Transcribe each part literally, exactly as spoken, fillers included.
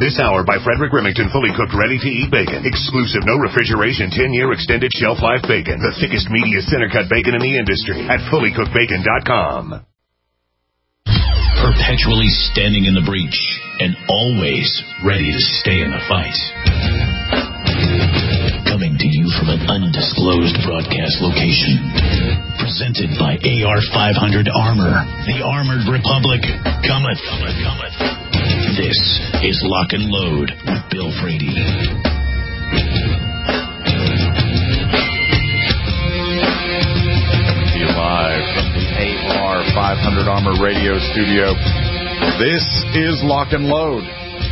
This hour by Frederick Remington, fully cooked, ready-to-eat bacon. Exclusive, no refrigeration, ten-year extended shelf life bacon. The thickest, meatiest center-cut bacon in the industry at fully cooked bacon dot com. Perpetually standing in the breach and always ready to stay in the fight. Coming to you from an undisclosed broadcast location. Presented by A R five hundred Armor. The Armored Republic cometh. cometh, cometh. This is Lock and Load with Bill Frady. Coming to you live from the A R five hundred Armor Radio Studio. This is Lock and Load.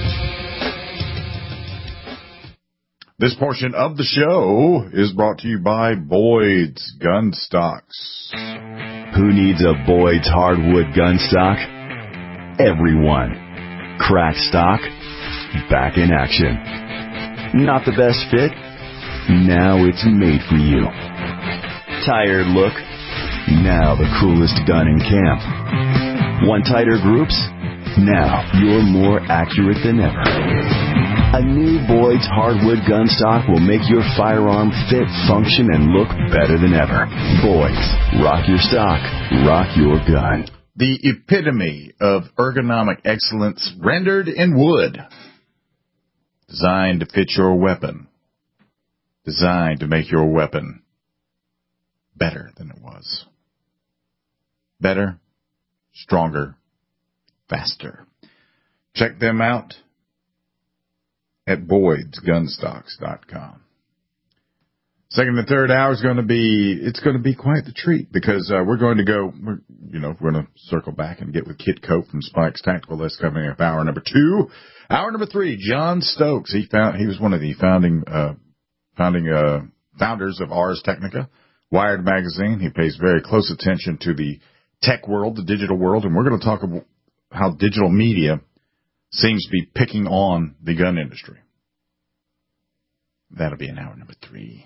This portion of the show is brought to you by Boyd's Gun Stocks. Who needs a Boyd's hardwood gun stock? Everyone. Crack stock, back in action. Not the best fit? Now it's made for you. Tired look? Now the coolest gun in camp. Want tighter groups? Now you're more accurate than ever. A new Boyd's hardwood gun stock will make your firearm fit, function, and look better than ever. Boyd's. Rock your stock. Rock your gun. The epitome of ergonomic excellence rendered in wood. Designed to fit your weapon. Designed to make your weapon better than it was. Better, stronger, faster. Check them out at Boyds Gun Stocks dot com. Second and third hour is going to be, it's going to be quite the treat because uh, we're going to go, we're, you know, we're going to circle back and get with Kit Cope from Spike's Tactical List coming up hour number two. Hour number three, John Stokes. He found, he was one of the founding, uh, founding, uh, founders of Ars Technica, Wired Magazine. He pays very close attention to the tech world, the digital world, and we're going to talk about how digital media seems to be picking on the gun industry. That'll be in hour number three.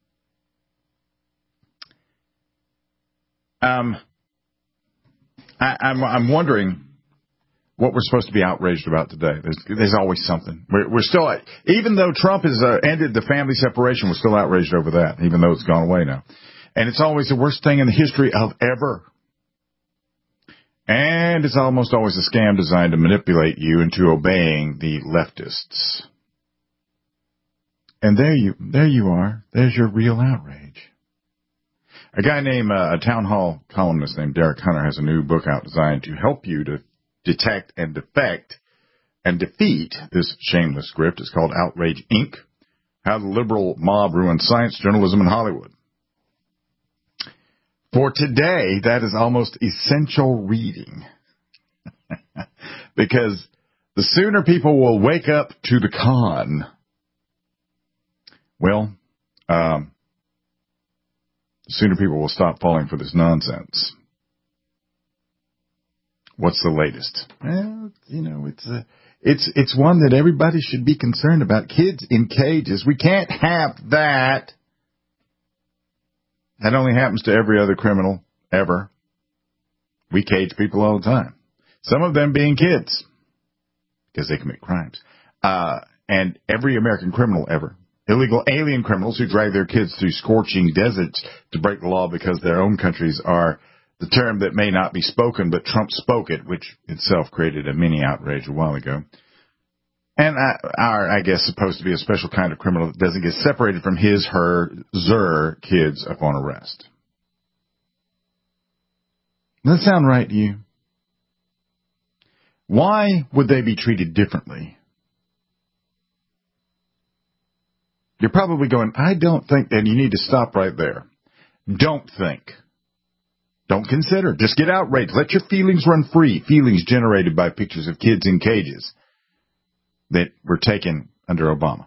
Um, I, I'm, I'm wondering what we're supposed to be outraged about today. There's, there's always something. We're, we're still, even though Trump has uh, ended the family separation, we're still outraged over that, even though it's gone away now. And it's always the worst thing in the history of ever. And it's almost always a scam designed to manipulate you into obeying the leftists. And there you, there you are. There's your real outrage. A guy named, uh, a town hall columnist named Derek Hunter has a new book out designed to help you to detect and defect and defeat this shameless script. It's called Outrage, Incorporated. How the Liberal Mob Ruined Science, Journalism, and Hollywood. For today, that is almost essential reading. Because the sooner people will wake up to the con, well, um, the sooner people will stop falling for this nonsense. What's the latest? Well, you know, it's a, it's it's one that everybody should be concerned about. Kids in cages. We can't have that. That only happens to every other criminal ever. We cage people all the time. Some of them being kids because they commit crimes. Uh, and every American criminal ever. Illegal alien criminals who drag their kids through scorching deserts to break the law because their own countries are the term that may not be spoken, but Trump spoke it, which itself created a mini outrage a while ago. And are, I guess, supposed to be a special kind of criminal that doesn't get separated from his, her, zer kids upon arrest. Does that sound right to you? Why would they be treated differently? You're probably going, I don't think, and you need to stop right there. Don't think. Don't consider. Just get outraged. Let your feelings run free. Feelings generated by pictures of kids in cages that were taken under Obama.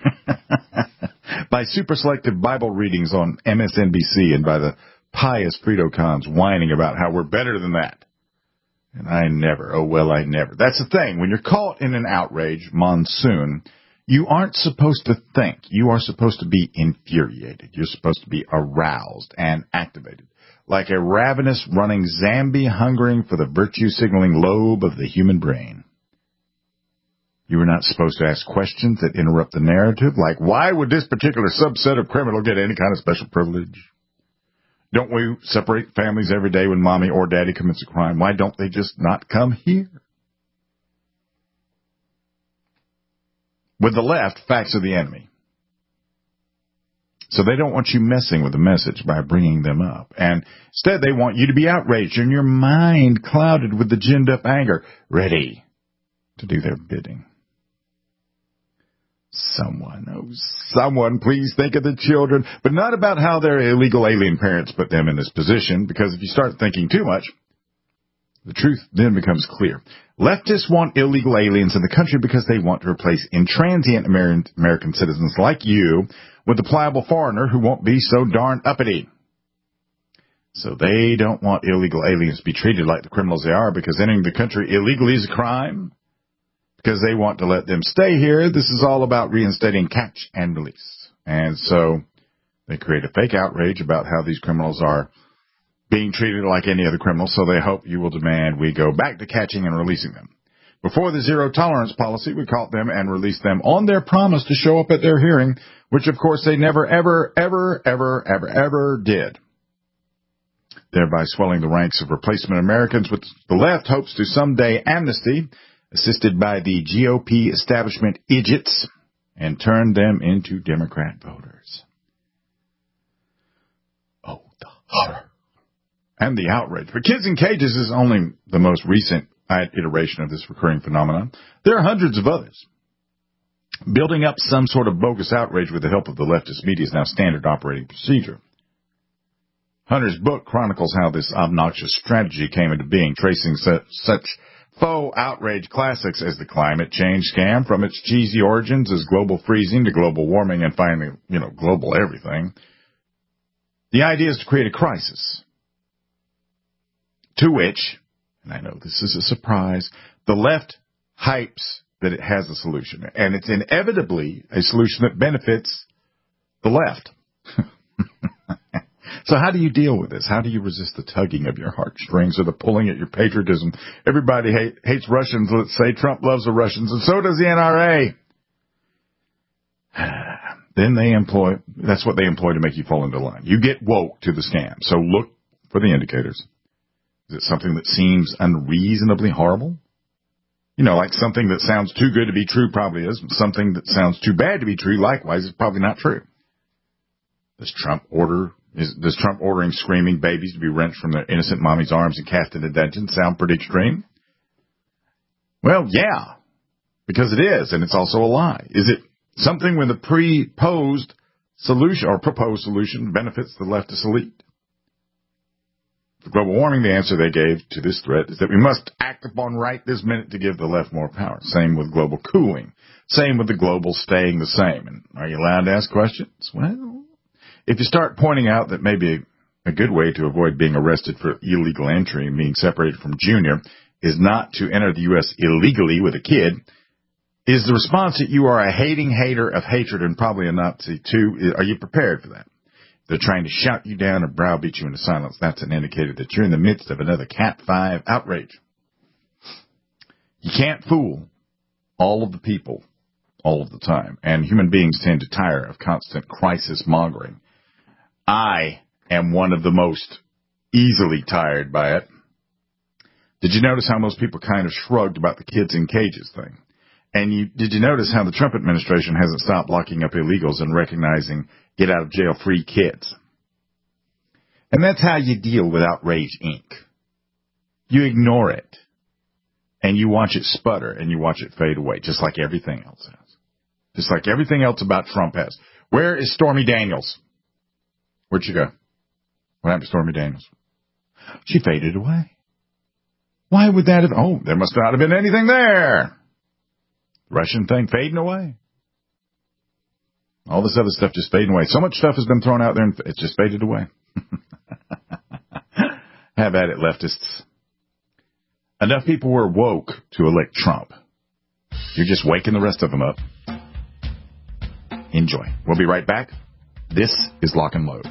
By super selective Bible readings on M S N B C and by the pious Frito cons whining about how we're better than that. And I never, oh well, I never. That's the thing. When you're caught in an outrage monsoon, you aren't supposed to think. You are supposed to be infuriated. You're supposed to be aroused and activated. Like a ravenous running zombie hungering for the virtue-signaling lobe of the human brain. You were not supposed to ask questions that interrupt the narrative, like, why would this particular subset of criminal get any kind of special privilege? Don't we separate families every day when mommy or daddy commits a crime? Why don't they just not come here? With the left, facts are the enemy. So they don't want you messing with the message by bringing them up. And instead, they want you to be outraged and your mind clouded with the ginned-up anger, ready to do their bidding. Someone, oh, someone, please think of the children, but not about how their illegal alien parents put them in this position, because if you start thinking too much, the truth then becomes clear. Leftists want illegal aliens in the country because they want to replace intransient American citizens like you with a pliable foreigner who won't be so darn uppity. So they don't want illegal aliens to be treated like the criminals they are because entering the country illegally is a crime. Because they want to let them stay here. This is all about reinstating catch and release. And so they create a fake outrage about how these criminals are being treated like any other criminal, so they hope you will demand we go back to catching and releasing them. Before the zero-tolerance policy, we caught them and released them on their promise to show up at their hearing, which, of course, they never, ever, ever, ever, ever, ever did, thereby swelling the ranks of replacement Americans, which the left hopes to someday amnesty, assisted by the G O P establishment idiots, and turn them into Democrat voters. Oh, the horror. And the outrage. But Kids in Cages is only the most recent iteration of this recurring phenomenon. There are hundreds of others. Building up some sort of bogus outrage with the help of the leftist media is now standard operating procedure. Hunter's book chronicles how this obnoxious strategy came into being, tracing such, such faux outrage classics as the climate change scam from its cheesy origins as global freezing to global warming and finally, you know, global everything. The idea is to create a crisis, to which, and I know this is a surprise, the left hypes that it has a solution. And it's inevitably a solution that benefits the left. So how do you deal with this? How do you resist the tugging of your heartstrings or the pulling at your patriotism? Everybody hate, hates Russians, let's say. Trump loves the Russians, and so does the N R A. Then they employ, that's what they employ to make you fall into line. You get woke to the scam. So look for the indicators. Is it something that seems unreasonably horrible? You know, like something that sounds too good to be true probably is. Something that sounds too bad to be true, likewise, is probably not true. Does Trump order, is, does Trump ordering screaming babies to be wrenched from their innocent mommy's arms and cast into dungeon sound pretty extreme? Well, yeah, because it is, and it's also a lie. Is it something when the pre-posed solution or proposed solution benefits the leftist elite? For global warming, the answer they gave to this threat is that we must act upon right this minute to give the left more power. Same with global cooling. Same with the global staying the same. And are you allowed to ask questions? Well, if you start pointing out that maybe a good way to avoid being arrested for illegal entry and being separated from Junior is not to enter the U S illegally with a kid, is the response that you are a hating hater of hatred and probably a Nazi too? Are you prepared for that? They're trying to shout you down or browbeat you into silence. That's an indicator that you're in the midst of another Cat five outrage. You can't fool all of the people all of the time, and human beings tend to tire of constant crisis mongering. I am one of the most easily tired by it. Did you notice how most people kind of shrugged about the kids in cages thing? And you, did you notice how the Trump administration hasn't stopped locking up illegals and recognizing get-out-of-jail-free kids? And that's how you deal with Outrage, Incorporated. You ignore it, and you watch it sputter, and you watch it fade away, just like everything else has. Just like everything else about Trump has. Where is Stormy Daniels? Where'd she go? What happened to Stormy Daniels? She faded away. Why would that have... Oh, there must not have been anything there. Russian thing fading away. All this other stuff just fading away. So much stuff has been thrown out there and it's just faded away. Have at it, leftists. Enough people were woke to elect Trump. You're just waking the rest of them up. Enjoy. We'll be right back. This is Lock and Load.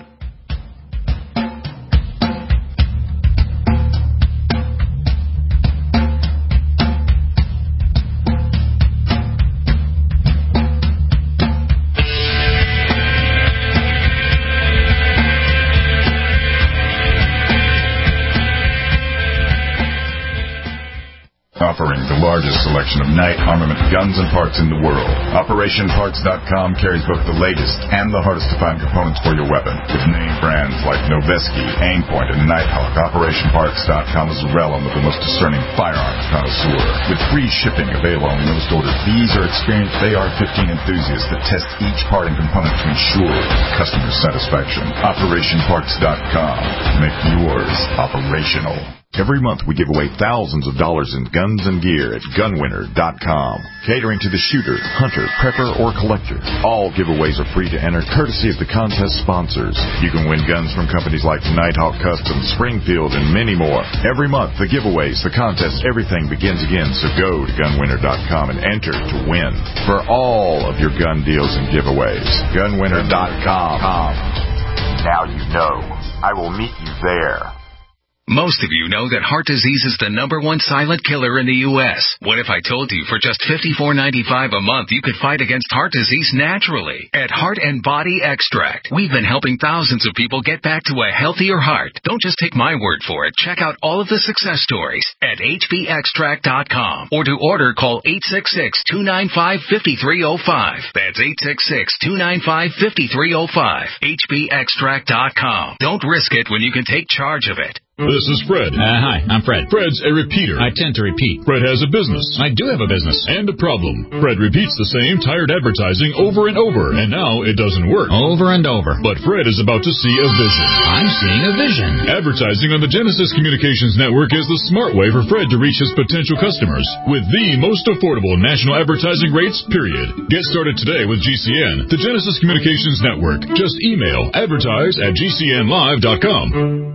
offering the largest selection of night armament guns and parts in the world. Operation Parts dot com carries both the latest and the hardest to find components for your weapon. With name brands like Noveske, Aimpoint, and Nighthawk, Operation Parts dot com is the realm of the most discerning firearms connoisseur. With free shipping available on most orders, these are experienced A R fifteen enthusiasts that test each part and component to ensure customer satisfaction. Operation Parts dot com. Make yours operational. Every month we give away thousands of dollars in guns and gear at gun winner dot com. Catering to the shooter, hunter, prepper, or collector. All giveaways are free to enter, courtesy of the contest sponsors. You can win guns from companies like Nighthawk Custom, Springfield, and many more. Every month, the giveaways, the contests, everything begins again. So go to gun winner dot com and enter to win for all of your gun deals and giveaways. gun winner dot com. Now you know. I will meet you there. Most of you know that heart disease is the number one silent killer in the U S What if I told you for just fifty-four ninety-five a month you could fight against heart disease naturally at Heart and Body Extract? We've been helping thousands of people get back to a healthier heart. Don't just take my word for it. Check out all of the success stories at H B extract dot com, or to order, call eight six six, two nine five, five three zero five. That's eight six six, two nine five, five three zero five. H B extract dot com. Don't risk it when you can take charge of it. This is Fred. Uh, hi, I'm Fred. Fred's a repeater. I tend to repeat. Fred has a business. I do have a business. And a problem. Fred repeats the same tired advertising over and over, and now it doesn't work. Over and over. But Fred is about to see a vision. I'm seeing a vision. Advertising on the Genesis Communications Network is the smart way for Fred to reach his potential customers with the most affordable national advertising rates, period. Get started today with G C N, the Genesis Communications Network. Just email advertise at G C N live dot com.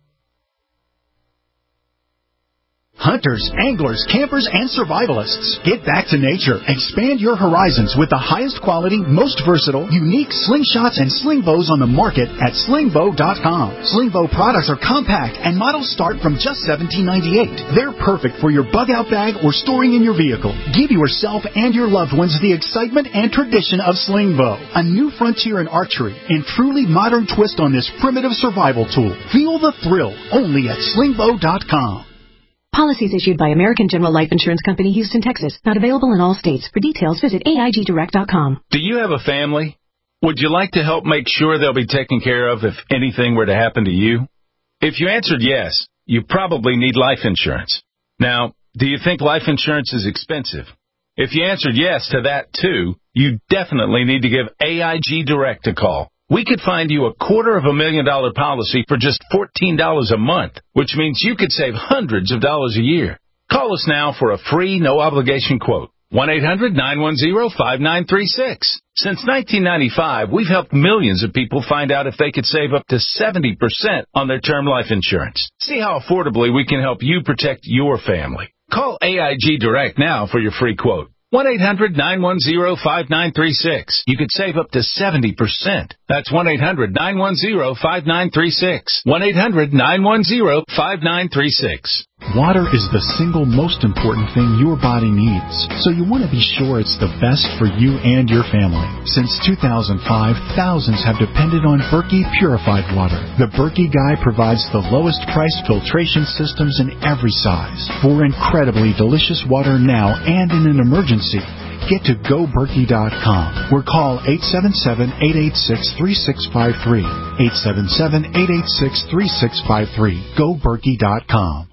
Hunters, anglers, campers, and survivalists. Get back to nature. Expand your horizons with the highest quality, most versatile, unique slingshots and sling bows on the market at sling bow dot com. Sling bow products are compact and models start from just seventeen ninety-eight. They're perfect for your bug out bag or storing in your vehicle. Give yourself and your loved ones the excitement and tradition of sling bow, a new frontier in archery and truly modern twist on this primitive survival tool. Feel the thrill only at sling bow dot com. Policies issued by American General Life Insurance Company, Houston, Texas. Not available in all states. For details, visit A I G direct dot com. Do you have a family? Would you like to help make sure they'll be taken care of if anything were to happen to you? If you answered yes, you probably need life insurance. Now, do you think life insurance is expensive? If you answered yes to that too, you definitely need to give A I G Direct a call. We could find you a quarter of a million dollar policy for just fourteen dollars a month, which means you could save hundreds of dollars a year. Call us now for a free, no-obligation quote. one eight hundred, nine one zero, five nine three six. Since nineteen ninety-five, we've helped millions of people find out if they could save up to seventy percent on their term life insurance. See how affordably we can help you protect your family. Call A I G Direct now for your free quote. one eight hundred, nine one zero, five nine three six. You could save up to seventy percent. That's one eight hundred, nine one zero, five nine three six. one eight hundred, nine one zero, five nine three six. Water is the single most important thing your body needs, so you want to be sure it's the best for you and your family. Since two thousand five, thousands have depended on Berkey Purified Water. The Berkey Guy provides the lowest priced filtration systems in every size for incredibly delicious water now and in an emergency. Get to go berkey dot com or call eight seven seven, eight eight six, three six five three. eight seven seven, eight eight six, three six five three. go berkey dot com.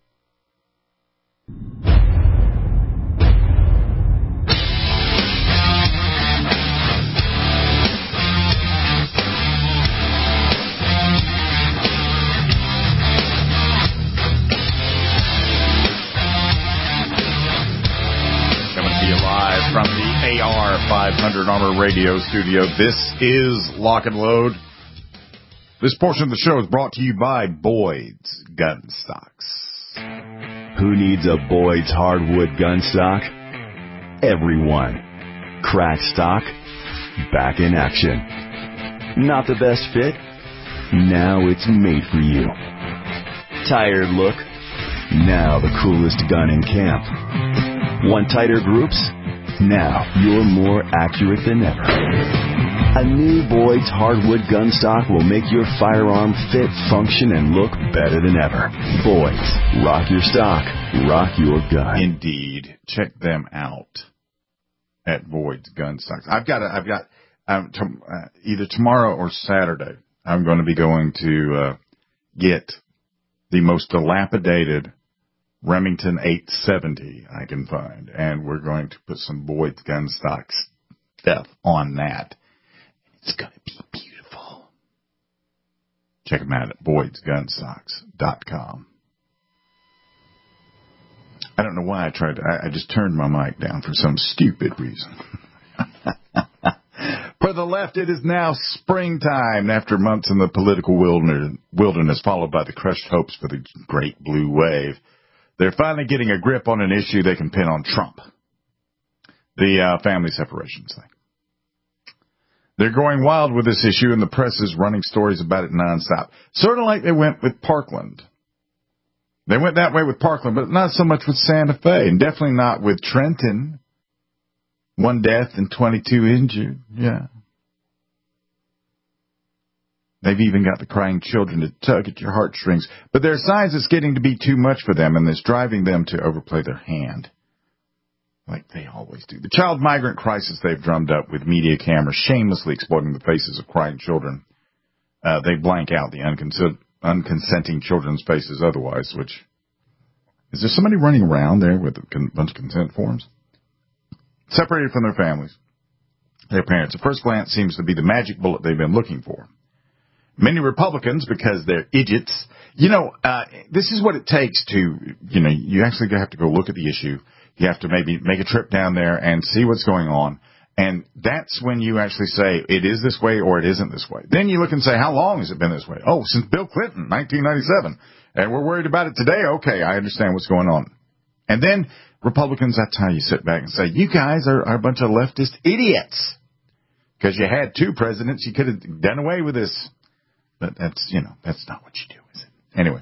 From the A R five hundred Armor Radio Studio, this is Lock and Load. This portion of the show is brought to you by Boyd's Gun Stocks. Who needs a Boyd's hardwood gun stock? Everyone. Crack stock, back in action. Not the best fit? Now it's made for you. Tired look? Now the coolest gun in camp. Want tighter groups? Now you're more accurate than ever. A new Boyd's hardwood gun stock will make your firearm fit, function, and look better than ever. Boyd's. Rock your stock. Rock your gun. Indeed. Check them out at Boyd's Gun Stocks. I've got, a, I've got um, to, uh, either tomorrow or Saturday, I'm going to be going to uh, get the most dilapidated Remington eight seventy I can find, and we're going to put some Boyd's Gun Stocks stuff on that. It's going to be beautiful. Check them out at boyds gun stocks dot com. I don't know why I tried to, I, I just turned my mic down for some stupid reason. For the left, it is now springtime after months in the political wilderness, followed by the crushed hopes for the great blue wave. They're finally getting a grip on an issue they can pin on Trump. The uh, family separations thing. They're going wild with this issue, and the press is running stories about it nonstop. Sort of like they went with Parkland. They went that way with Parkland, but not so much with Santa Fe, and definitely not with Trenton. One death and twenty-two injured. Yeah. They've even got the crying children to tug at your heartstrings. But there are signs it's getting to be too much for them, and it's driving them to overplay their hand. Like they always do. The child migrant crisis they've drummed up with media cameras shamelessly exploiting the faces of crying children. Uh, they blank out the uncons- unconsenting children's faces otherwise, which... Is there somebody running around there with a con- bunch of consent forms? Separated from their families, their parents. At first glance seems to be the magic bullet they've been looking for. Many Republicans, because they're idiots, you know, uh, this is what it takes to, you know, you actually have to go look at the issue. You have to maybe make a trip down there and see what's going on. And that's when you actually say it is this way or it isn't this way. Then you look and say, how long has it been this way? Oh, since Bill Clinton, nineteen ninety-seven. And we're worried about it today. Okay, I understand what's going on. And then Republicans, that's how you sit back and say, you guys are, are a bunch of leftist idiots. Because you had two presidents, you could have done away with this. But that's, you know, that's not what you do, is it? Anyway.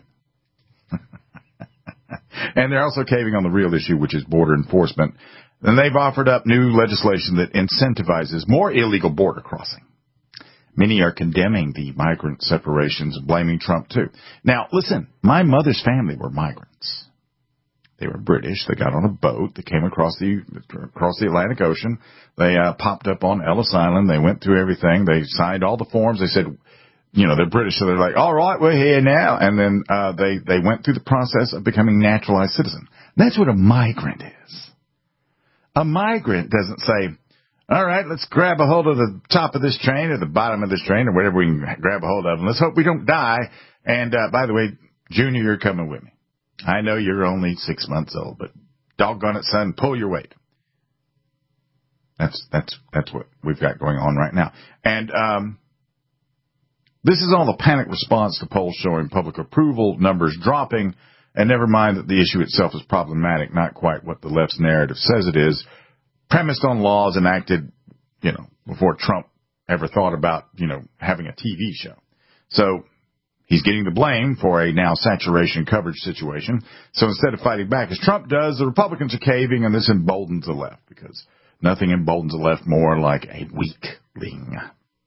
And they're also caving on the real issue, which is border enforcement. And they've offered up new legislation that incentivizes more illegal border crossing. Many are condemning the migrant separations and blaming Trump, too. Now, listen, my mother's family were migrants. They were British. They got on a boat. They came across the across the Atlantic Ocean. They uh, popped up on Ellis Island. They went through everything. They signed all the forms. They said, you know, they're British, so they're like, all right, we're here now. And then uh, they, they went through the process of becoming naturalized citizen. That's what a migrant is. A migrant doesn't say, all right, let's grab a hold of the top of this train or the bottom of this train or whatever we can grab a hold of, and let's hope we don't die. And, uh, by the way, Junior, you're coming with me. I know you're only six months old, but doggone it, son, pull your weight. That's, that's, that's what we've got going on right now. And, um, this is all the panic response to polls showing public approval numbers dropping, and never mind that the issue itself is problematic, not quite what the left's narrative says it is, premised on laws enacted, you know, before Trump ever thought about, you know, having a T V show. So he's getting the blame for a now saturation coverage situation. So instead of fighting back as Trump does, the Republicans are caving, and this emboldens the left, because nothing emboldens the left more like a weakling.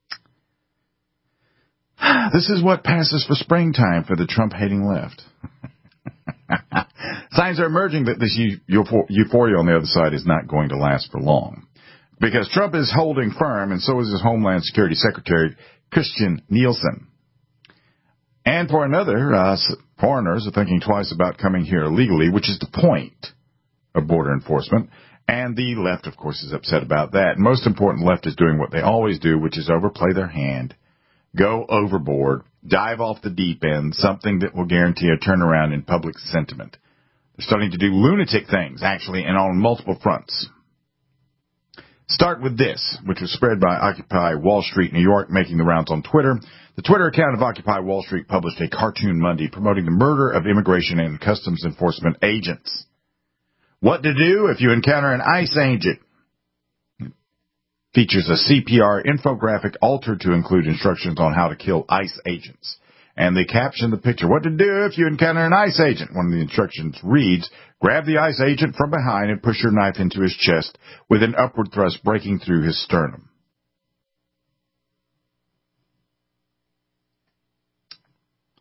This is what passes for springtime for the Trump-hating left. Signs are emerging that this euphoria on the other side is not going to last for long. Because Trump is holding firm, and so is his Homeland Security Secretary, Christian Nielsen. And for another, uh, foreigners are thinking twice about coming here illegally, which is the point of border enforcement. And the left, of course, is upset about that. And most important, the left is doing what they always do, which is overplay their hand. Go overboard, dive off the deep end, something that will guarantee a turnaround in public sentiment. They're starting to do lunatic things, actually, and on multiple fronts. Start with this, which was spread by Occupy Wall Street New York, making the rounds on Twitter. The Twitter account of Occupy Wall Street published a cartoon Monday promoting the murder of immigration and customs enforcement agents. What to do if you encounter an ICE agent. Features a C P R infographic altered to include instructions on how to kill ICE agents. And they caption the picture, what to do if you encounter an ICE agent. One of the instructions reads, grab the ICE agent from behind and push your knife into his chest with an upward thrust breaking through his sternum.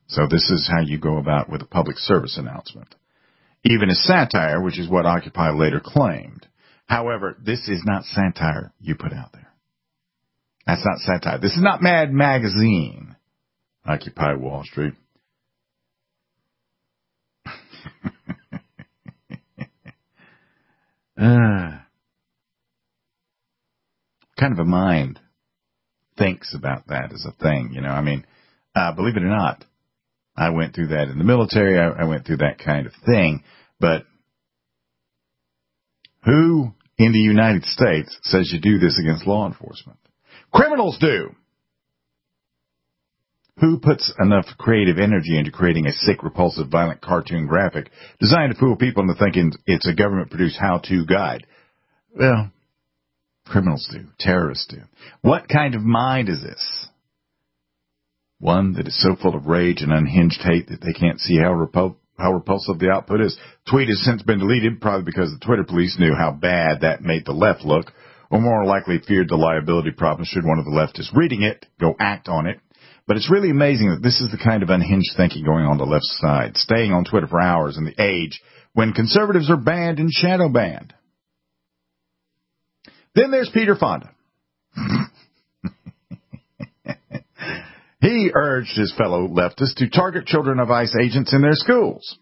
So this is how you go about with a public service announcement. Even as satire, which is what Occupy later claimed. However, this is not satire you put out there. That's not satire. This is not Mad Magazine. Occupy Wall Street. uh, kind of a mind thinks about that as a thing, you know. I mean, uh, believe it or not, I went through that in the military. I, I went through that kind of thing. But who in the United States says you do this against law enforcement? Criminals do. Who puts enough creative energy into creating a sick, repulsive, violent cartoon graphic designed to fool people into thinking it's a government-produced how-to guide? Well, criminals do. Terrorists do. What kind of mind is this? One that is so full of rage and unhinged hate that they can't see how, repul- how repulsive the output is. Tweet has since been deleted, probably because the Twitter police knew how bad that made the left look, or more likely feared the liability problem should one of the leftists reading it go act on it. But it's really amazing that this is the kind of unhinged thinking going on the left side, staying on Twitter for hours in the age when conservatives are banned and shadow banned. Then there's Peter Fonda. He urged his fellow leftists to target children of ICE agents in their schools.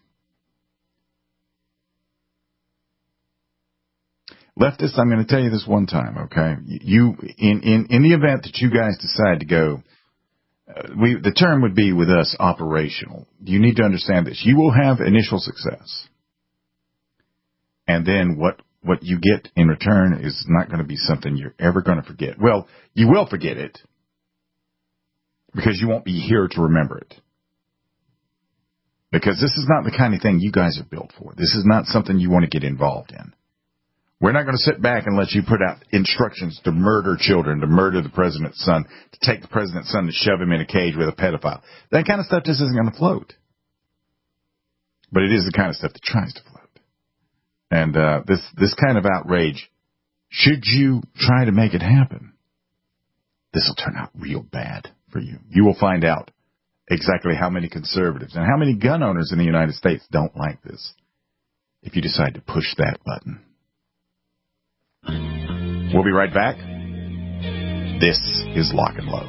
Leftists, I'm going to tell you this one time, okay? You, in, in, in the event that you guys decide to go, uh, we, the term would be with us operational. You need to understand this. You will have initial success. And then what, what you get in return is not going to be something you're ever going to forget. Well, you will forget it because you won't be here to remember it. Because this is not the kind of thing you guys are built for. This is not something you want to get involved in. We're not going to sit back and let you put out instructions to murder children, to murder the president's son, to take the president's son and shove him in a cage with a pedophile. That kind of stuff just isn't going to float. But it is the kind of stuff that tries to float. And uh, this this kind of outrage, should you try to make it happen, this will turn out real bad for you. You will find out exactly how many conservatives and how many gun owners in the United States don't like this if you decide to push that button. We'll be right back. This is Lock and Load.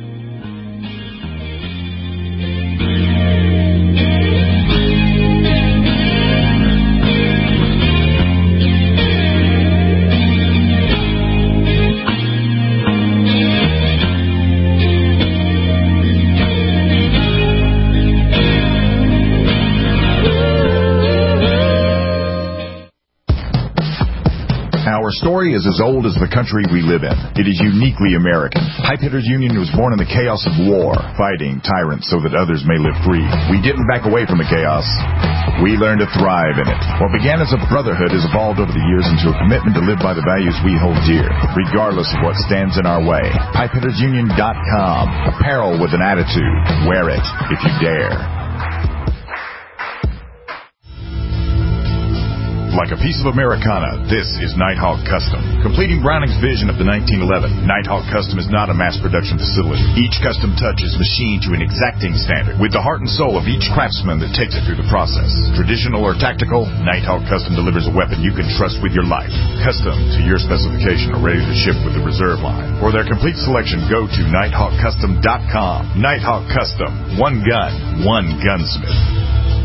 Our story is as old as the country we live in. It is uniquely American. Pipe Hitters Union was born in the chaos of war, fighting tyrants so that others may live free. We didn't back away from the chaos. We learned to thrive in it. What began as a brotherhood has evolved over the years into a commitment to live by the values we hold dear, regardless of what stands in our way. Pipe Hitters Union dot com. Apparel with an attitude. Wear it if you dare. Like a piece of Americana, this is Nighthawk Custom. Completing Browning's vision of the nineteen eleven, Nighthawk Custom is not a mass production facility. Each custom touch is machined to an exacting standard, with the heart and soul of each craftsman that takes it through the process. Traditional or tactical, Nighthawk Custom delivers a weapon you can trust with your life. Custom to your specification or ready to ship with the reserve line. For their complete selection, go to Nighthawk Custom dot com. Nighthawk Custom. One gun, one gunsmith.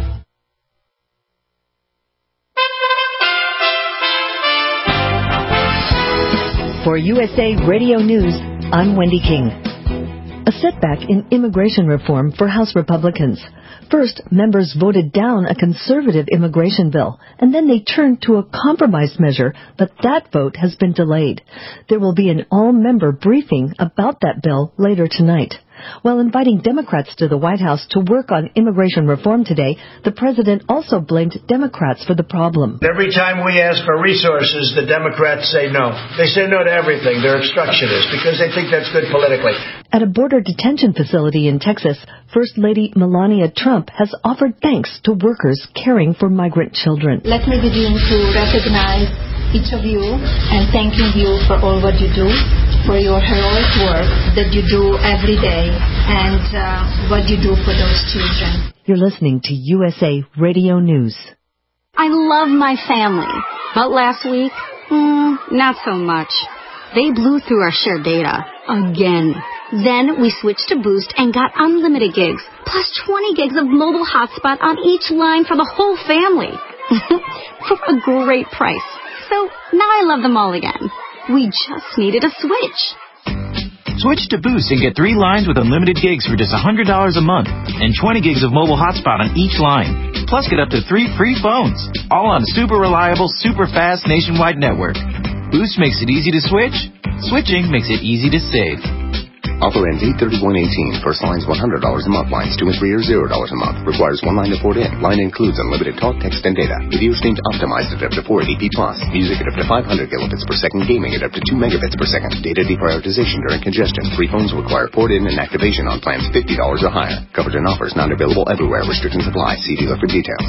For U S A Radio News, I'm Wendy King. A setback in immigration reform for House Republicans. First, members voted down a conservative immigration bill, and then they turned to a compromise measure, but that vote has been delayed. There will be an all-member briefing about that bill later tonight. While inviting Democrats to the White House to work on immigration reform today, the president also blamed Democrats for the problem. Every time we ask for resources, the Democrats say no. They say no to everything. They're obstructionists because they think that's good politically. At a border detention facility in Texas, First Lady Melania Trump has offered thanks to workers caring for migrant children. Let me begin to recognize each of you and thanking you for all what you do. for your heroic work that you do every day and uh, what you do for those children. You're listening to U S A Radio News. I love my family, but last week, mm, not so much. They blew through our shared data again. Then we switched to Boost and got unlimited gigs, plus twenty gigs of mobile hotspot on each line for the whole family. For a great price. So now I love them all again. We just needed a switch. Switch to Boost and get three lines with unlimited gigs for just one hundred dollars a month and twenty gigs of mobile hotspot on each line. Plus get up to three free phones, all on a super reliable, super fast nationwide network. Boost makes it easy to switch. Switching makes it easy to save. Offer ends eight thirty-one eighteen. First line's one hundred dollars a month. Lines two and three are zero dollars a month. Requires one line to port in. Line includes unlimited talk, text, and data. Video streams optimized at up to four eighty p plus. Music at up to five hundred kilobits per second. Gaming at up to two megabits per second. Data deprioritization during congestion. Free phones require port in and activation on plans fifty dollars or higher. Coverage and offers not available everywhere. Restrictions apply. See dealer for details.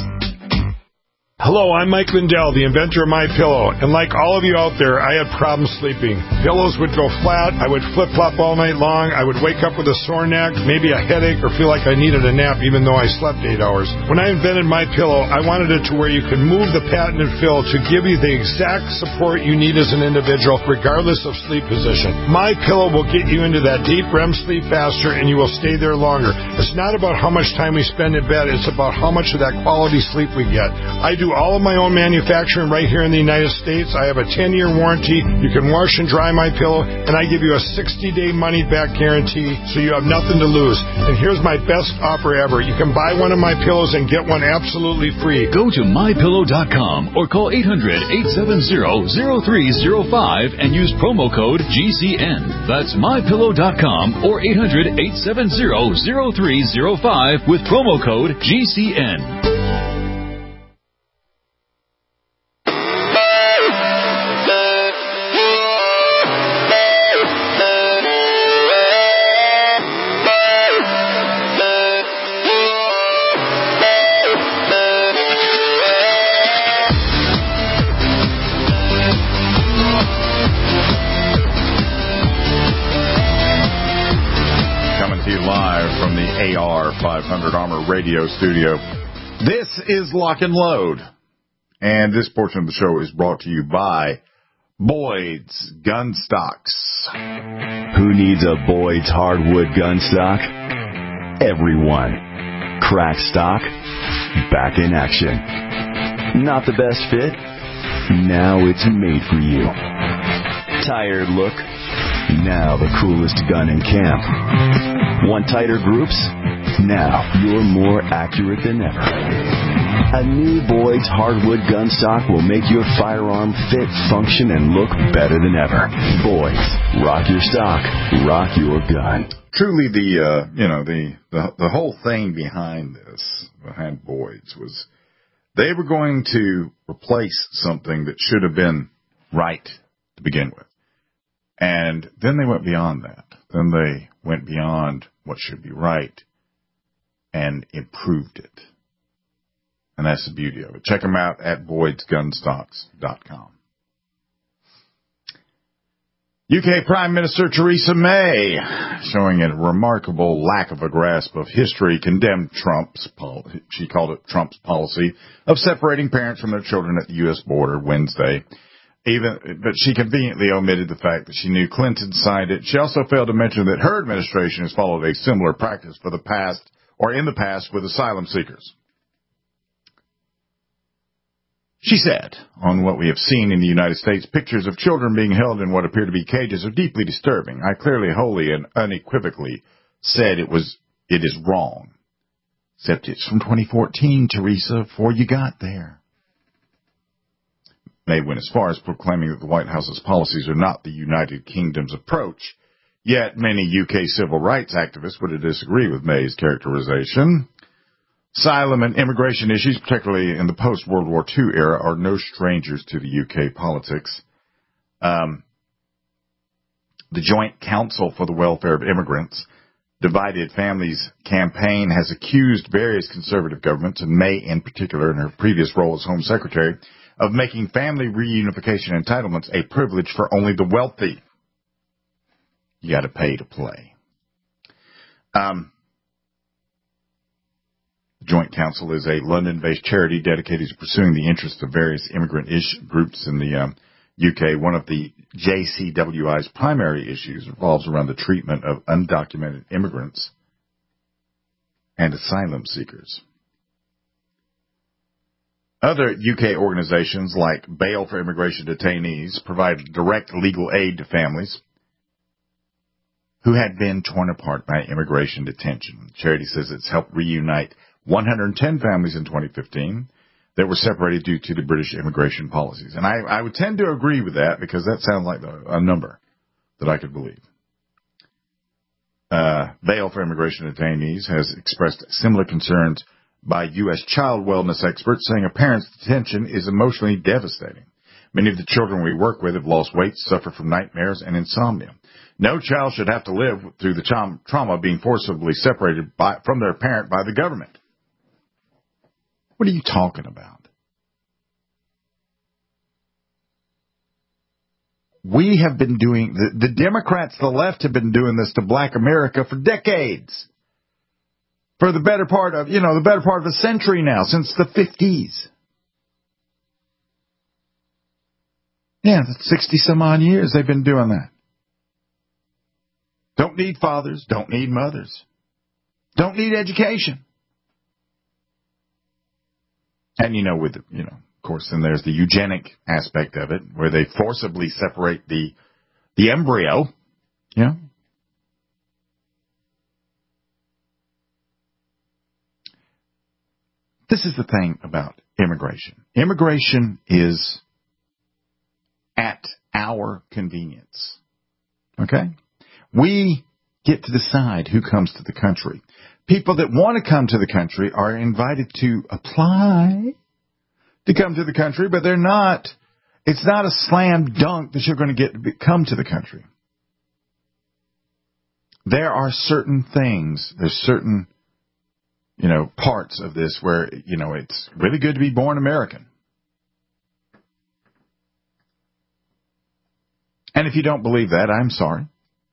Hello, I'm Mike Lindell, the inventor of MyPillow, and like all of you out there, I had problems sleeping. Pillows would go flat, I would flip-flop all night long, I would wake up with a sore neck, maybe a headache, or feel like I needed a nap even though I slept eight hours. When I invented MyPillow, I wanted it to where you could move the patented fill to give you the exact support you need as an individual, regardless of sleep position. MyPillow will get you into that deep R E M sleep faster, and you will stay there longer. It's not about how much time we spend in bed, it's about how much of that quality sleep we get. I do all of my own manufacturing right here in the United States. I have a ten-year warranty. You can wash and dry my pillow, and I give you a sixty-day money-back guarantee, so you have nothing to lose. And here's my best offer ever. You can buy one of my pillows and get one absolutely free. Go to my pillow dot com or call eight hundred, eight seven zero, zero three zero five and use promo code G C N. That's my pillow dot com or eight hundred, eight seven zero, zero three zero five with promo code G C N. five hundred Armor Radio Studio. This is Lock and Load, and this portion of the show is brought to you by Boyd's Gun Stocks. Who needs a Boyd's hardwood gun stock? Everyone. Crack stock, back in action. Not the best fit? Now it's made for you. Tired look? Now the coolest gun in camp. Want tighter groups? Now you're more accurate than ever. A new Boyd's hardwood gun stock will make your firearm fit, function, and look better than ever. Boyd's, rock your stock, rock your gun. Truly, the uh, you know the, the the whole thing behind this, behind Boyd's, was they were going to replace something that should have been right to begin with, and then they went beyond that. Then they went beyond what should be right and improved it. And that's the beauty of it. Check them out at boyds gun stocks dot com. U K Prime Minister Theresa May, showing a remarkable lack of a grasp of history, condemned Trump's, she called it Trump's policy of separating parents from their children at the U S border Wednesday. Even, but she conveniently omitted the fact that she knew Clinton signed it. She also failed to mention that her administration has followed a similar practice for the past, or in the past, with asylum seekers. She said, on what we have seen in the United States, pictures of children being held in what appear to be cages are deeply disturbing. I clearly, wholly, and unequivocally said it was, it is wrong. Except it's from twenty fourteen, Teresa, before you got there. May went as far as proclaiming that the White House's policies are not the United Kingdom's approach. Yet many U K civil rights activists would disagree with May's characterization. Asylum and immigration issues, particularly in the post-World War Two era, are no strangers to the U K politics. Um, the Joint Council for the Welfare of Immigrants, Divided Families campaign, has accused various conservative governments, and May in particular in her previous role as Home Secretary, of making family reunification entitlements a privilege for only the wealthy. You got to pay to play. Um, the Joint Council is a London-based charity dedicated to pursuing the interests of various immigrant-ish groups in the um, U K. One of the J C W I's primary issues revolves around the treatment of undocumented immigrants and asylum seekers. Other U K organizations like Bail for Immigration Detainees provide direct legal aid to families who had been torn apart by immigration detention. The charity says it's helped reunite one hundred ten families in twenty fifteen that were separated due to the British immigration policies. And I, I would tend to agree with that because that sounds like a number that I could believe. Uh, Bail for Immigration Detainees has expressed similar concerns by U S child wellness experts, saying a parent's detention is emotionally devastating. Many of the children we work with have lost weight, suffer from nightmares and insomnia. No child should have to live through the tra- trauma of being forcibly separated by, from their parent by the government. What are you talking about? We have been doing, the, the Democrats, the left, have been doing this to black America for decades. For the better part of, you know, the better part of a century now, since the fifties. Yeah, that's sixty some odd years they've been doing that. Don't need fathers, don't need mothers. Don't need education. And, you know, with, the, you know, of course, then there's the eugenic aspect of it, where they forcibly separate the, the embryo, you know. This is the thing about immigration. Immigration is at our convenience. Okay? We get to decide who comes to the country. People that want to come to the country are invited to apply to come to the country, but they're not, it's not a slam dunk that you're going to get to come to the country. There are certain things, there's certain, you know, parts of this where, you know, it's really good to be born American. And if you don't believe that, I'm sorry.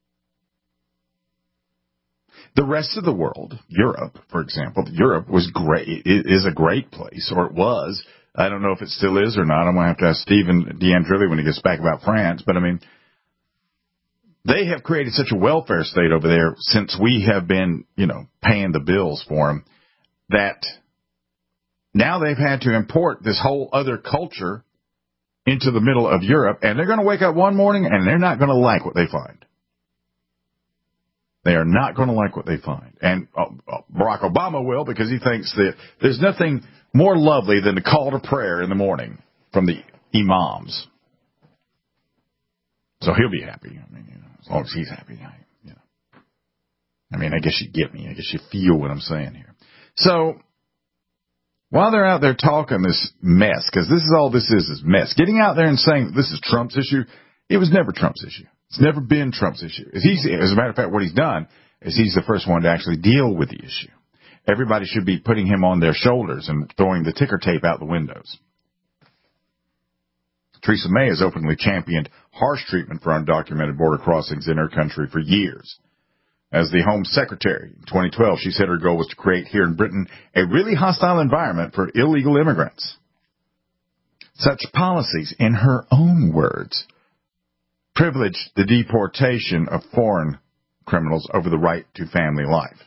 The rest of the world, Europe, for example, Europe was great, it is a great place, or it was. I don't know if it still is or not. I'm going to have to ask Stephen D'Andrilli when he gets back about France. But, I mean, they have created such a welfare state over there since we have been, you know, paying the bills for them, that now they've had to import this whole other culture into the middle of Europe, and they're going to wake up one morning and they're not going to like what they find. They are not going to like what they find. And uh, Barack Obama will, because he thinks that there's nothing more lovely than the call to prayer in the morning from the imams. So he'll be happy. I mean, you know, as long as he's happy. I, you know. I mean, I guess you get me. I guess you feel what I'm saying here. So while they're out there talking this mess, because this is all this is, is mess, getting out there and saying this is Trump's issue, it was never Trump's issue. It's never been Trump's issue. As, he's, as a matter of fact, what he's done is he's the first one to actually deal with the issue. Everybody should be putting him on their shoulders and throwing the ticker tape out the windows. Theresa May has openly championed harsh treatment for undocumented border crossings in her country for years. As the Home Secretary in twenty twelve, she said her goal was to create here in Britain a really hostile environment for illegal immigrants. Such policies, in her own words, privilege the deportation of foreign criminals over the right to family life.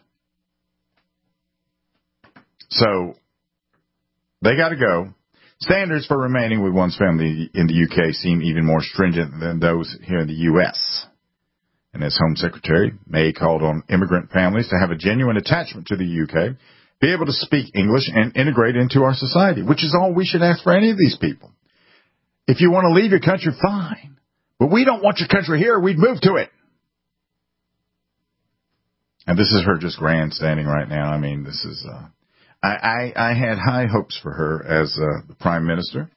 So, they got to go. Standards for remaining with one's family in the U K seem even more stringent than those here in the U S. And as Home Secretary, May called on immigrant families to have a genuine attachment to the U K, be able to speak English, and integrate into our society, which is all we should ask for any of these people. If you want to leave your country, fine. But we don't want your country here. We'd move to it. And this is her just grandstanding right now. I mean, this is, uh, I, I, I had high hopes for her as uh, the Prime Minister.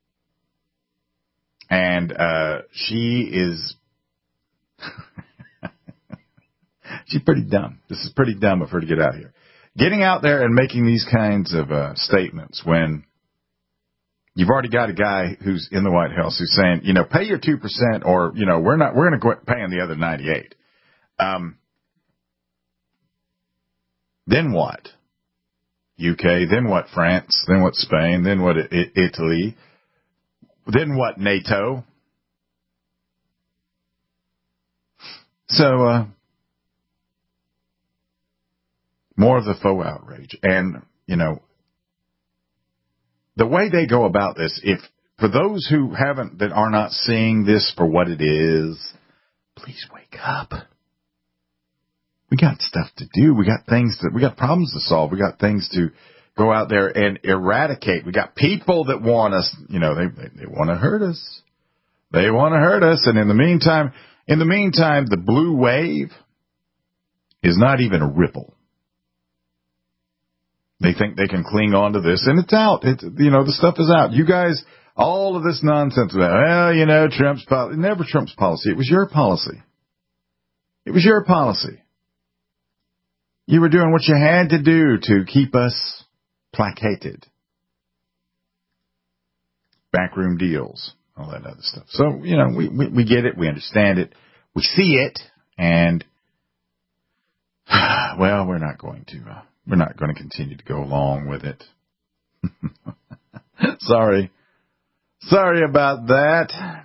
And uh, she is, she's pretty dumb. This is pretty dumb of her to get out here. Getting out there and making these kinds of uh, statements when you've already got a guy who's in the White House who's saying, you know, pay your two percent or, you know, we're not, we're going to quit paying the other ninety-eight. Um, then what? U K, then what France, then what Spain, then what I- Italy, then what NATO? So, uh, more of the faux outrage. And, you know, the way they go about this, if for those who haven't, that are not seeing this for what it is, please wake up. We got stuff to do. We got things that, we got problems to solve. We got things to go out there and eradicate. We got people that want us, you know, they, they, they want to hurt us. They want to hurt us. And in the meantime, in the meantime, the blue wave is not even a ripple. They think they can cling on to this, and it's out. It's, you know, the stuff is out. You guys, all of this nonsense about, well, you know, Trump's policy. Never Trump's policy. It was your policy. It was your policy. You were doing what you had to do to keep us placated. Backroom deals, all that other stuff. So, you know, we, we, we get it. We understand it. We see it. And, well, we're not going to, uh, we're not going to continue to go along with it. Sorry. Sorry about that.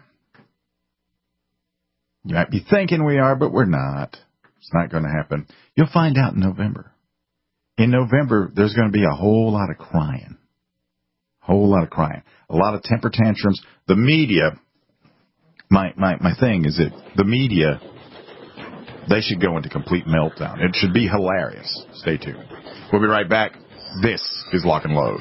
You might be thinking we are, but we're not. It's not going to happen. You'll find out in November. In November, there's going to be a whole lot of crying. A whole lot of crying. A lot of temper tantrums. The media, my, my, my thing is that the media, they should go into complete meltdown. It should be hilarious. Stay tuned. We'll be right back. This is Lock and Load.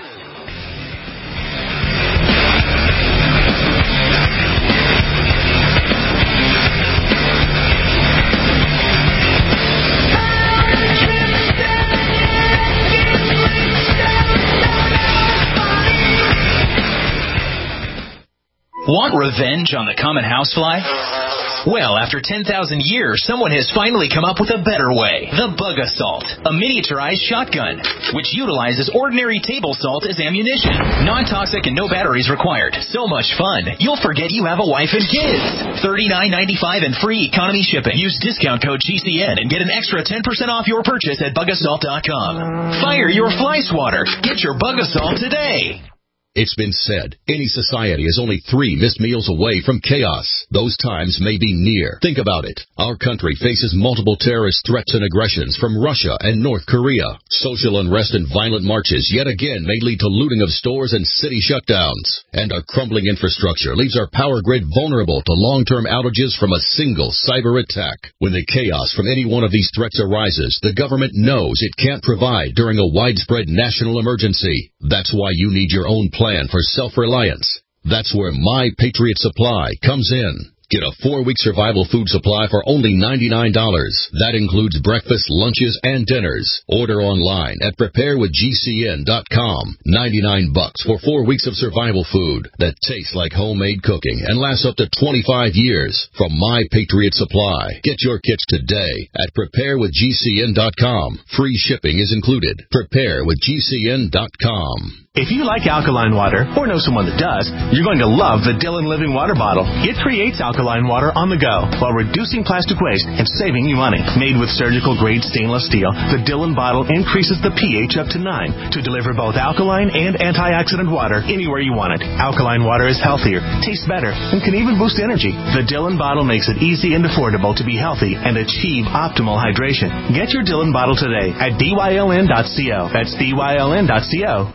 Want revenge on the common housefly? Well, after ten thousand years, someone has finally come up with a better way. The Bug Assault, a miniaturized shotgun, which utilizes ordinary table salt as ammunition. Non-toxic and no batteries required. So much fun, you'll forget you have a wife and kids. thirty-nine ninety-five and free economy shipping. Use discount code G C N and get an extra ten percent off your purchase at bug assault dot com. Fire your fly swatter. Get your Bug Assault today. It's been said, any society is only three missed meals away from chaos. Those times may be near. Think about it. Our country faces multiple terrorist threats and aggressions from Russia and North Korea. Social unrest and violent marches yet again may lead to looting of stores and city shutdowns. And our crumbling infrastructure leaves our power grid vulnerable to long-term outages from a single cyber attack. When the chaos from any one of these threats arises, the government knows it can't provide during a widespread national emergency. That's why you need your own plan. Plan for self-reliance. That's where My Patriot Supply comes in. Get a four-week survival food supply for only ninety-nine dollars. That includes breakfast, lunches, and dinners. Order online at prepare with G C N dot com. ninety-nine bucks for four weeks of survival food that tastes like homemade cooking and lasts up to twenty-five years from My Patriot Supply. Get your kits today at prepare with G C N dot com. Free shipping is included. prepare with G C N dot com. If you like alkaline water, or know someone that does, you're going to love the Dillon Living Water Bottle. It creates alkaline water on the go while reducing plastic waste and saving you money. Made with surgical-grade stainless steel, the Dillon bottle increases the pH up to nine to deliver both alkaline and antioxidant water anywhere you want it. Alkaline water is healthier, tastes better, and can even boost energy. The Dillon bottle makes it easy and affordable to be healthy and achieve optimal hydration. Get your Dillon bottle today at D Y L N dot co. That's D Y L N dot co.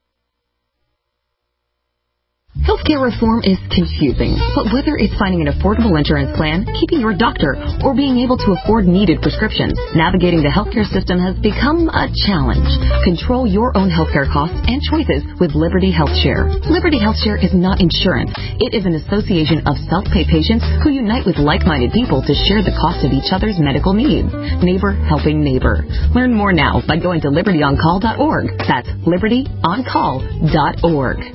Healthcare reform is confusing, but whether it's finding an affordable insurance plan, keeping your doctor, or being able to afford needed prescriptions, navigating the healthcare system has become a challenge. Control your own healthcare costs and choices with Liberty HealthShare. Liberty HealthShare is not insurance. It is an association of self-pay patients who unite with like-minded people to share the cost of each other's medical needs. Neighbor helping neighbor. Learn more now by going to liberty on call dot org. That's liberty on call dot org.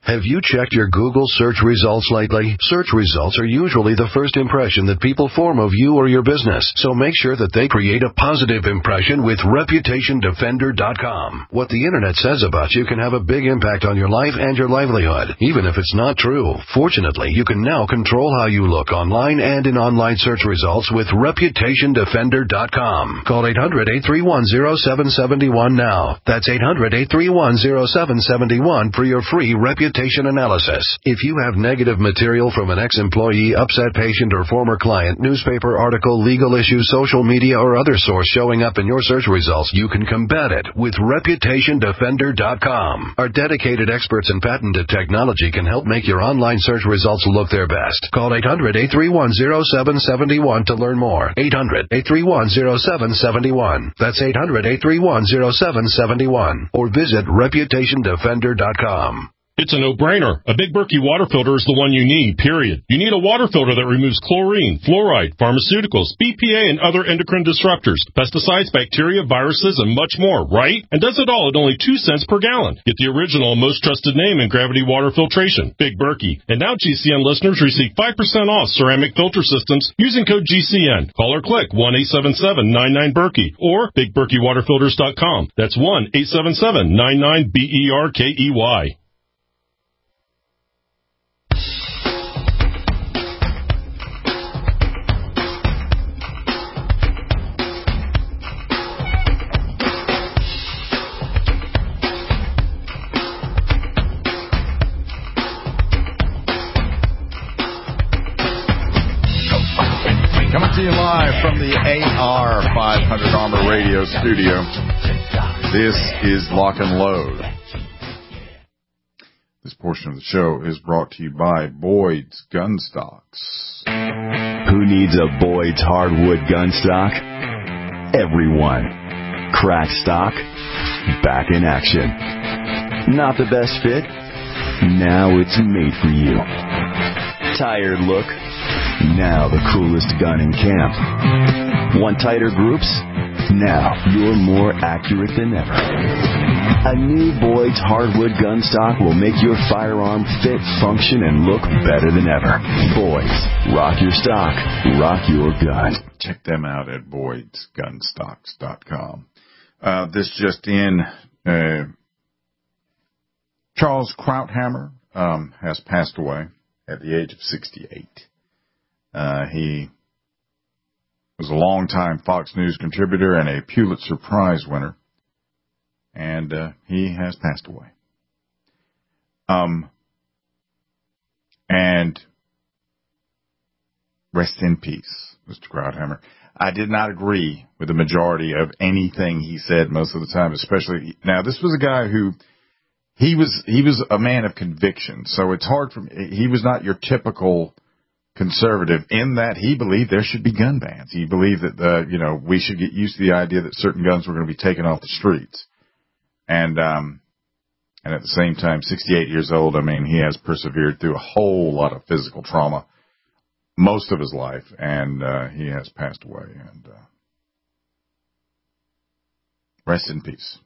Have you checked your Google search results lately? Search results are usually the first impression that people form of you or your business, so make sure that they create a positive impression with reputation defender dot com. What the internet says about you can have a big impact on your life and your livelihood, even if it's not true. Fortunately, you can now control how you look online and in online search results with reputation defender dot com. Call eight hundred, eight three one, zero seven seven one now. That's eight hundred, eight three one, zero seven seven one for your free reputation analysis. If you have negative material from an ex-employee, upset patient, or former client, newspaper article, legal issue, social media, or other source showing up in your search results, you can combat it with reputation defender dot com. Our dedicated experts in patented technology can help make your online search results look their best. Call eight hundred, eight three one, zero seven seven one to learn more. eight hundred, eight three one, zero seven seven one. That's eight hundred, eight three one, zero seven seven one. Or visit reputation defender dot com. It's a no-brainer. A Big Berkey water filter is the one you need, period. You need a water filter that removes chlorine, fluoride, pharmaceuticals, B P A, and other endocrine disruptors, pesticides, bacteria, viruses, and much more, right? And does it all at only two cents per gallon. Get the original and most trusted name in gravity water filtration, Big Berkey. And now G C N listeners receive five percent off ceramic filter systems using code G C N. Call or click one eight seven seven, nine nine, Berkey or big berkey water filters dot com. That's one eight seven seven, nine nine, B E R K E Y. Coming to you live from the A R five hundred Armor Radio studio. This is Lock and Load. This portion of the show is brought to you by Boyd's Gun Stocks. Who needs a Boyd's hardwood gun stock? Everyone. Crack stock, back in action. Not the best fit? Now it's made for you. Tired look? Now the coolest gun in camp. Want tighter groups? Now you're more accurate than ever. A new Boyd's hardwood gun stock will make your firearm fit, function, and look better than ever. Boyd's. Rock your stock. Rock your gun. Check them out at boyds gun stocks dot com. Uh, this just in, uh, Charles Krauthammer um, has passed away at the age of sixty-eight. Uh, he was a longtime Fox News contributor and a Pulitzer Prize winner, and uh, he has passed away. Um, and rest in peace, Mister Krauthammer. I did not agree with the majority of anything he said most of the time, especially now. This was a guy who he was he was a man of conviction, so it's hard for me. He was not your typical conservative in that he believed there should be gun bans. He believed that the, you know, we should get used to the idea that certain guns were going to be taken off the streets. And, um, and at the same time, sixty-eight years old, I mean, he has persevered through a whole lot of physical trauma most of his life, and, uh, he has passed away. And, uh, rest in peace.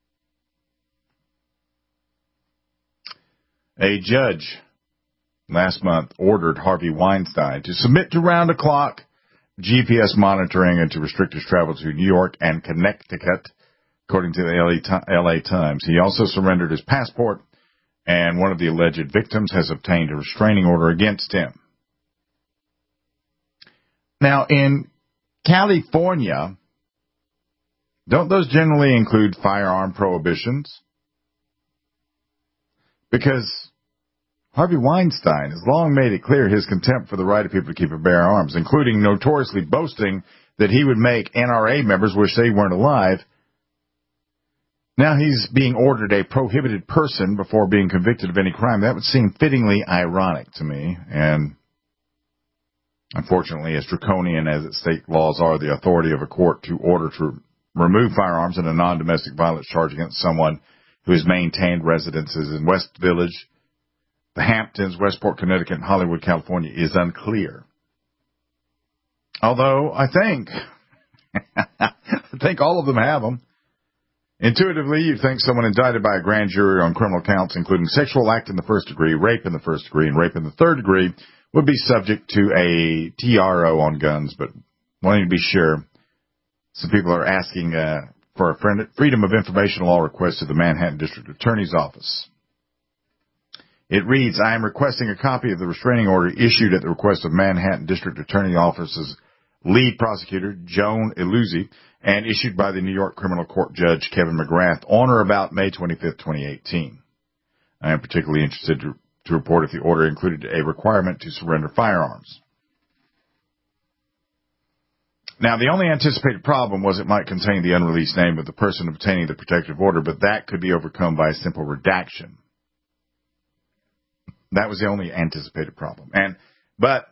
A judge last month ordered Harvey Weinstein to submit to round-the-clock G P S monitoring and to restrict his travel to New York and Connecticut, according to the L A Times. He also surrendered his passport, and one of the alleged victims has obtained a restraining order against him. Now, in California, don't those generally include firearm prohibitions? Because Harvey Weinstein has long made it clear his contempt for the right of people to keep and bear arms, including notoriously boasting that he would make N R A members wish they weren't alive. Now he's being ordered a prohibited person before being convicted of any crime. That would seem fittingly ironic to me, and unfortunately, as draconian as its state laws are, the authority of a court to order to remove firearms in a non-domestic violence charge against someone who has maintained residences in West Village, the Hamptons, Westport, Connecticut, and Hollywood, California, is unclear. Although I think, I think all of them have them. Intuitively, you'd think someone indicted by a grand jury on criminal counts, including sexual act in the first degree, rape in the first degree, and rape in the third degree, would be subject to a T R O on guns. But wanting to be sure, some people are asking uh, for a Freedom of Information law request to the Manhattan District Attorney's Office. It reads, I am requesting a copy of the restraining order issued at the request of Manhattan District Attorney Office's lead prosecutor, Joan Iluzzi, and issued by the New York Criminal Court Judge Kevin McGrath on or about May twenty-fifth, twenty eighteen. I am particularly interested to, to report if the order included a requirement to surrender firearms. Now, the only anticipated problem was it might contain the unreleased name of the person obtaining the protective order, but that could be overcome by a simple redaction. That was the only anticipated problem. And, but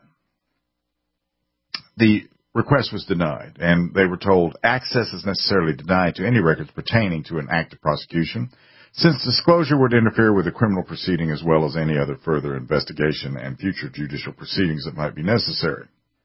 the request was denied, and they were told access is necessarily denied to any records pertaining to an active prosecution, since disclosure would interfere with the criminal proceeding as well as any other further investigation and future judicial proceedings that might be necessary.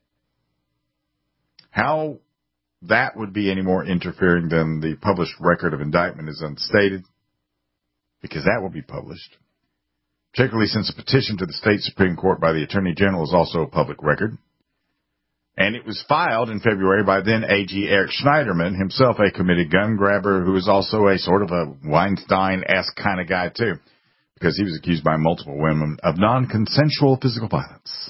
How that would be any more interfering than the published record of indictment is unstated, because that will be published, particularly since a petition to the state Supreme Court by the Attorney General is also a public record. And it was filed in February by then A G Eric Schneiderman, himself a committed gun grabber who is also a sort of a Weinstein-esque kind of guy, too, because he was accused by multiple women of non-consensual physical violence.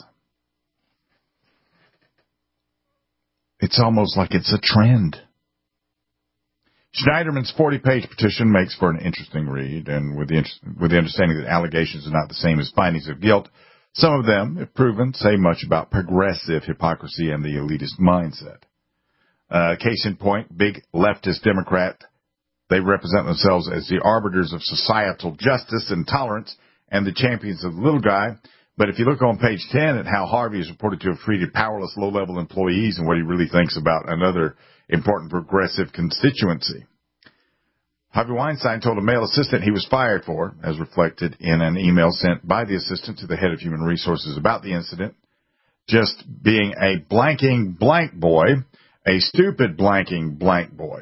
It's almost like it's a trend. Schneiderman's forty-page petition makes for an interesting read, and with the, with the understanding that allegations are not the same as findings of guilt, some of them, if proven, say much about progressive hypocrisy and the elitist mindset. Uh, case in point, big leftist Democrat, they represent themselves as the arbiters of societal justice and tolerance and the champions of the little guy. But if you look on page ten at how Harvey is reported to have treated powerless low-level employees and what he really thinks about another important progressive constituency. Harvey Weinstein told a male assistant he was fired for, as reflected in an email sent by the assistant to the head of human resources about the incident, just being a blanking blank boy, a stupid blanking blank boy.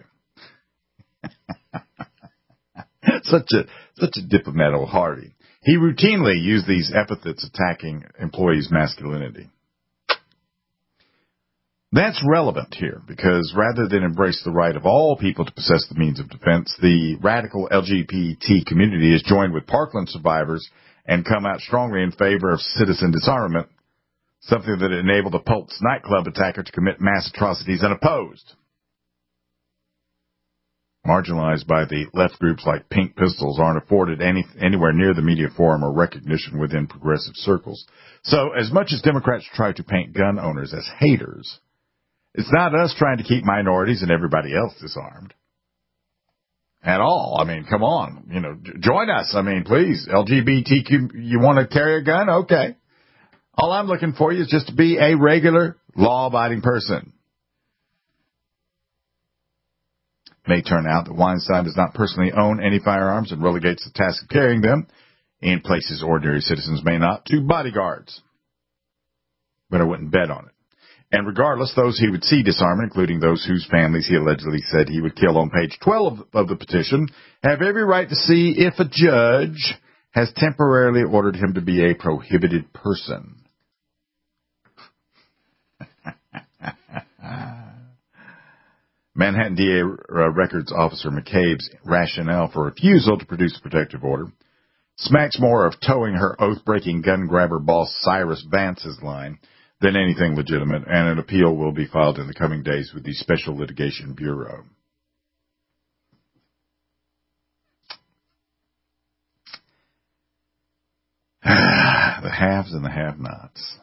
such a such a diplomat, old Harvey. He routinely used these epithets attacking employees' masculinity. That's relevant here because rather than embrace the right of all people to possess the means of defense, the radical L G B T community has joined with Parkland survivors and come out strongly in favor of citizen disarmament, something that enabled a Pulse nightclub attacker to commit mass atrocities unopposed. Marginalized by the left groups like Pink Pistols aren't afforded any, anywhere near the media forum or recognition within progressive circles. So as much as Democrats try to paint gun owners as haters, it's not us trying to keep minorities and everybody else disarmed. At all. I mean, come on. You know, join us. I mean, please. L G B T Q, you want to carry a gun? Okay. All I'm looking for you is just to be a regular, law-abiding person. It may turn out that Weinstein does not personally own any firearms and relegates the task of carrying them, in places ordinary citizens may not, to bodyguards. But I wouldn't bet on it. And regardless, those he would see disarming, including those whose families he allegedly said he would kill on page twelve of the petition, have every right to see if a judge has temporarily ordered him to be a prohibited person. Manhattan D A uh, Records Officer McCabe's rationale for refusal to produce a protective order smacks more of towing her oath-breaking gun grabber boss Cyrus Vance's line than anything legitimate, and an appeal will be filed in the coming days with the Special Litigation Bureau. The haves and the have-nots.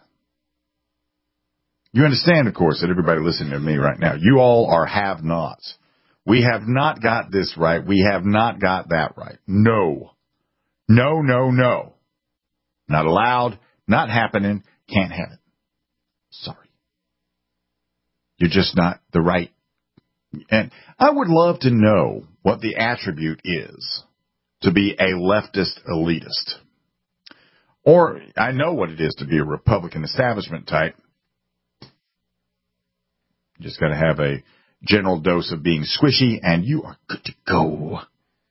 You understand, of course, that everybody listening to me right now, you all are have-nots. We have not got this right. We have not got that right. No. No, no, no. Not allowed, not happening, can't have it. Sorry. You're just not the right. And I would love to know what the attribute is to be a leftist elitist. Or I know what it is to be a Republican establishment type. You just got to have a general dose of being squishy, and you are good to go.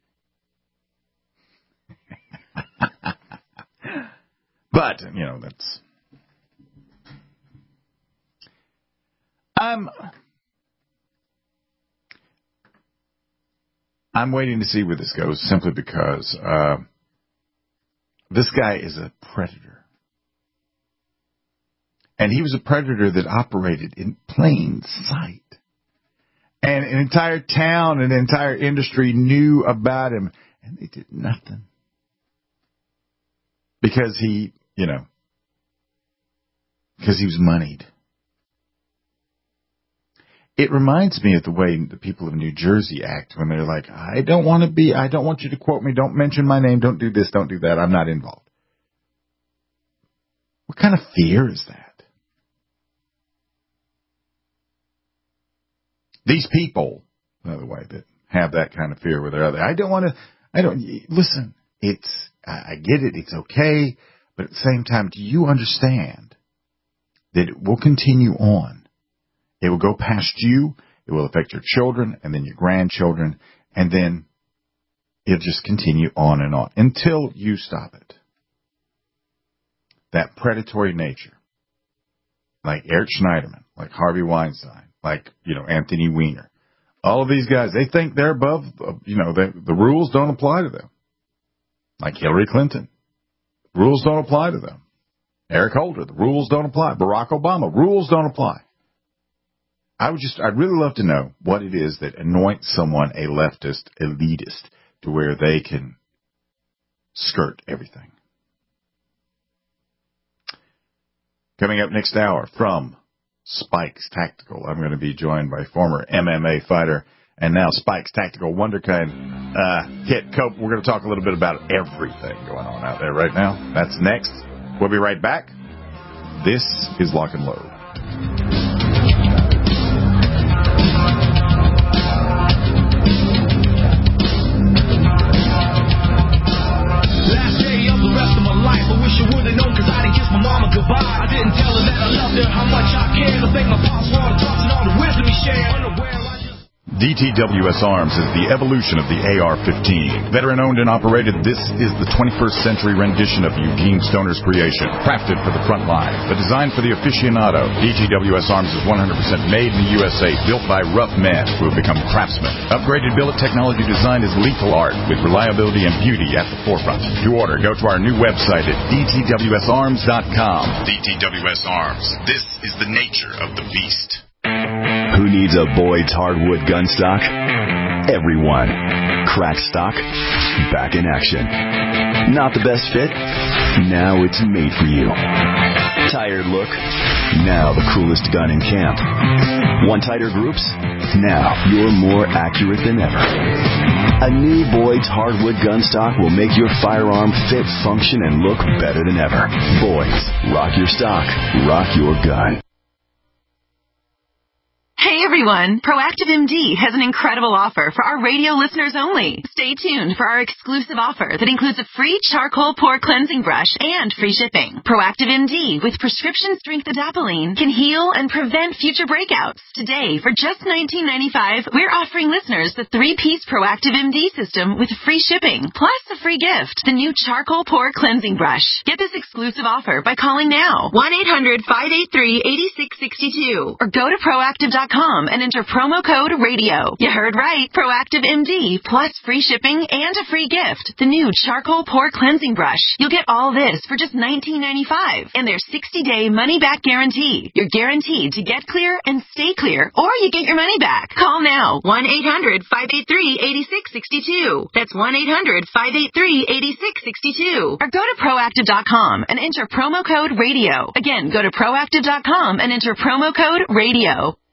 But, you know, that's... I'm... I'm waiting to see where this goes, simply because uh, this guy is a predator. And he was a predator that operated in plain sight. And an entire town, an entire industry knew about him, and they did nothing. Because he, you know, because he was moneyed. It reminds me of the way the people of New Jersey act when they're like, I don't want to be, I don't want you to quote me, don't mention my name, don't do this, don't do that, I'm not involved. What kind of fear is that? These people, by the way, that have that kind of fear with their other, I don't want to, I don't, listen, it's, I get it, it's okay, but at the same time, do you understand that it will continue on? It will go past you, it will affect your children, and then your grandchildren, and then it'll just continue on and on until you stop it. That predatory nature, like Eric Schneiderman, like Harvey Weinstein, like, you know, Anthony Weiner, all of these guys, they think they're above, you know, they, the rules don't apply to them. Like Hillary Clinton, rules don't apply to them. Eric Holder, the rules don't apply. Barack Obama, rules don't apply. I would just, I'd really love to know what it is that anoints someone a leftist elitist to where they can skirt everything. Coming up next hour from Spikes Tactical, I'm going to be joined by former M M A fighter and now Spikes Tactical Wonderkind uh, Kit Cope. We're going to talk a little bit about everything going on out there right now. That's next. We'll be right back. This is Lock and Load. I didn't tell her that I loved her, how much I cared. I think my pops wanted to talk and all the wisdom he shared. D T W S Arms is the evolution of the A R fifteen. Veteran-owned and operated, this is the twenty-first century rendition of Eugene Stoner's creation. Crafted for the front line, but designed for the aficionado. D T W S Arms is one hundred percent made in the U S A, built by rough men who have become craftsmen. Upgraded billet technology design is lethal art, with reliability and beauty at the forefront. To order, go to our new website at D T W S arms dot com. D T W S Arms. This is the nature of the beast. Who needs a Boyd's hardwood gun stock? Everyone. Crack stock, back in action. Not the best fit? Now it's made for you. Tired look? Now the coolest gun in camp. Want tighter groups? Now you're more accurate than ever. A new Boyd's hardwood gun stock will make your firearm fit, function, and look better than ever. Boyd's. Rock your stock. Rock your gun. Hey everyone, Proactive M D has an incredible offer for our radio listeners only. Stay tuned for our exclusive offer that includes a free charcoal pore cleansing brush and free shipping. Proactive M D with prescription strength adapalene can heal and prevent future breakouts. Today, for just nineteen ninety-five dollars, we're offering listeners the three-piece Proactive M D system with free shipping, plus a free gift, the new charcoal pore cleansing brush. Get this exclusive offer by calling now, one eight hundred, five eight three, eight six six two, or go to proactive dot com and enter promo code radio. You heard right. Proactive M D plus free shipping and a free gift. The new charcoal pore cleansing brush. You'll get all this for just nineteen ninety-five dollars and their sixty day money back guarantee. You're guaranteed to get clear and stay clear, or you get your money back. Call now, one eight hundred, five eight three, eight six six two. That's one eight hundred, five eight three, eight six six two. Or go to proactive dot com and enter promo code radio. Again, go to proactive dot com and enter promo code radio.